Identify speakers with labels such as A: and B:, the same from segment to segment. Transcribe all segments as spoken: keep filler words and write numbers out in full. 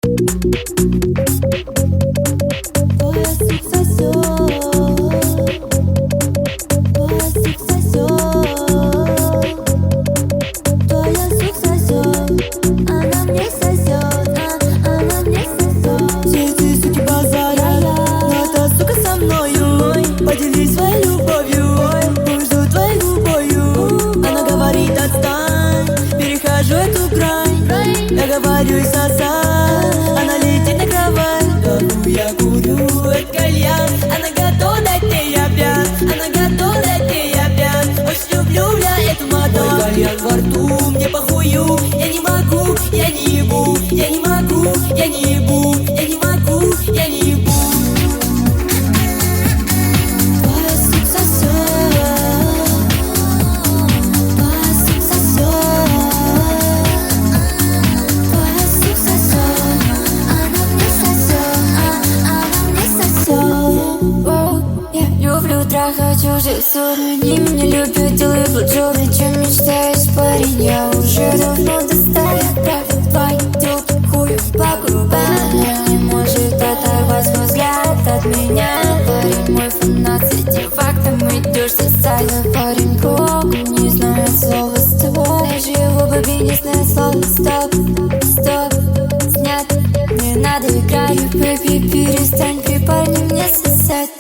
A: Поделись своей любовью, пользу твоей губою. Она говорит: отстань, перехожу эту грань. Я говорю: и сосай. Она летит на кровать. Кому я курю этот кальян. Она готова дать мне, я пьян. Она готова дать мне, я пьян. Очень люблю, бля, эту мадам. Мой кальян во рту, мне похую. Я не могу, я не ебу. Я не могу, я не ебу. Я не могу, я не ебу.
B: Трахать чужие ссоры, они меня любят, делают блоджобы. Чем мечтаешь, парень, я уже давно достала. Правит пойдет хуй по губам. Не может оторвать мой взгляд от меня. Парень мой фанат, с этим фактом идешь социально. Парень кругу не знает слова с тобой. Даже его бабе не знает слова стоп, стоп, снят. Не надо играть, бэби, перестань при парне мне сосать.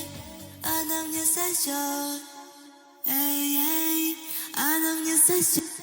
A: Эй, эй, она мне сосет.